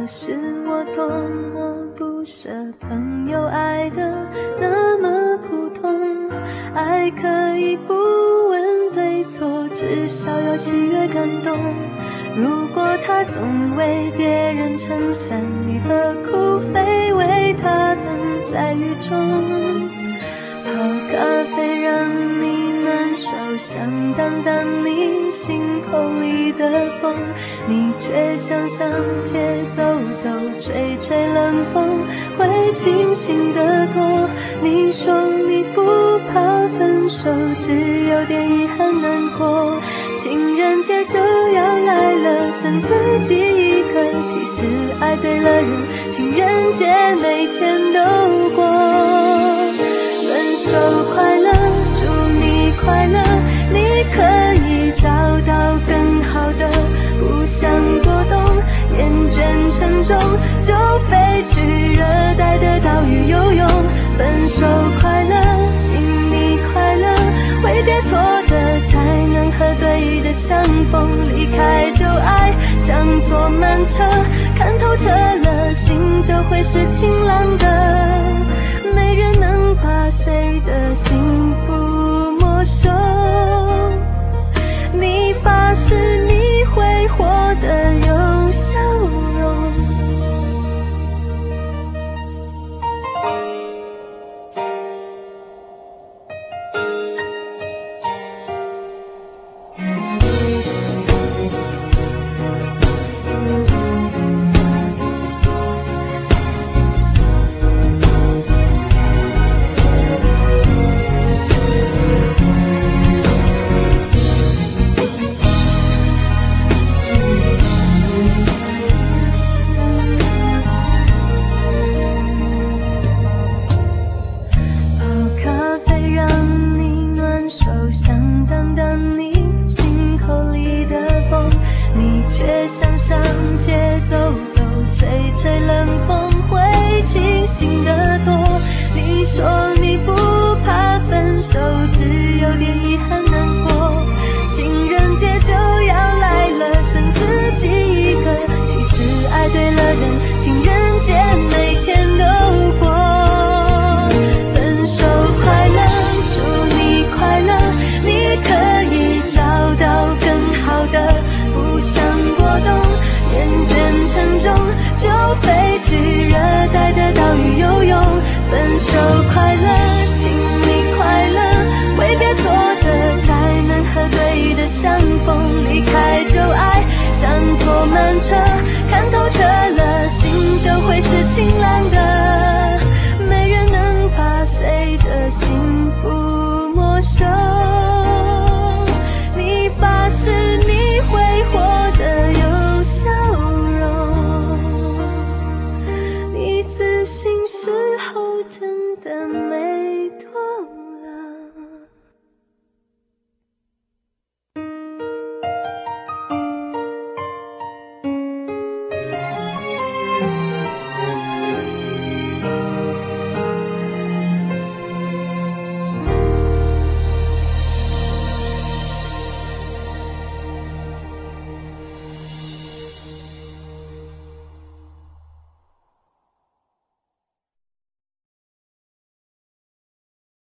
是我多么不舍，朋友爱得那么苦痛，爱可以不问对错，至少要喜悦感动。如果他总为别人撑伞，你何苦非为他等在雨中？泡咖啡让你暖手，想挡挡你心口里的风，你却想上街走走，吹吹冷风，会清醒得多。你说你不怕分手，只有点遗憾难过。情人节就要来了，剩自己一个，其实爱对了人，情人节每天都过。分手快乐，祝你快乐，你可以找到更好的，不想过冬，厌倦沉重，就飞去热带的岛屿游泳。分手快乐，请你快乐，挥别错的才能和对的相逢，离开旧爱像坐慢车，看透彻了，心就会是晴朗的。没人能把谁的幸福没收，你发誓你会活得有笑容。却想上街走走，吹吹冷风，会清醒得多。你说你不怕分手，只有点遗憾难过。情人节就要来了，剩自己一个，其实爱对了人，情人节每天都过。分手快乐，祝你快乐，你可以找到更好的，不想过冬，厌倦沉重，就飞去热带的岛屿游泳。分手快乐，请你快乐，挥别错的才能和对的相逢，离开旧爱像坐慢车，看透彻了，心就会是晴朗的。没人能把谁的幸福